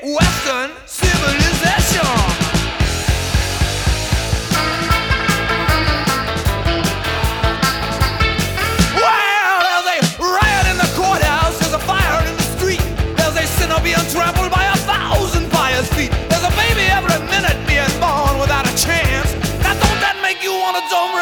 Western civilization. Well, there's a riot in the courthouse, there's a fire in the street, there's a sinner being trampled by 1,000 pious feet. There's a baby every minute being born without a chance. Now don't that make you want to dumb